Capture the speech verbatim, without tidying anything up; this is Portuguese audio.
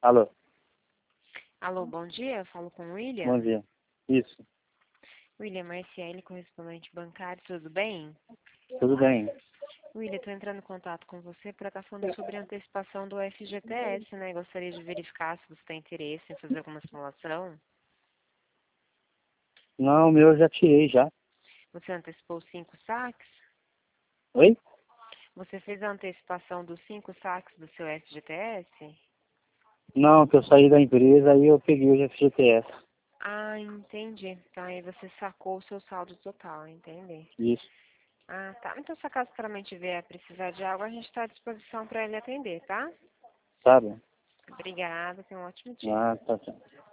Alô, Alô, bom dia. Eu falo com o William. bom dia. Isso, William Marciele, correspondente bancário, tudo bem? tudo bem. William, estou entrando em contato com você para estar falando sobre a antecipação do F G T S, né? Gostaria de verificar se você tem interesse em fazer alguma simulação. Não, o meu eu já tirei já. Você antecipou cinco saques? Oi? Você fez a antecipação dos cinco saques do seu F G T S? Não, que eu saí da empresa e eu peguei o F G T S. Ah, entendi. Então aí você sacou o seu saldo total, entendi. Isso, Ah, tá. Então se a casa claramente vier precisar de algo, a gente está à disposição para ele atender, tá? sabe? Obrigada, tenha um ótimo dia. Ah, tá, tá.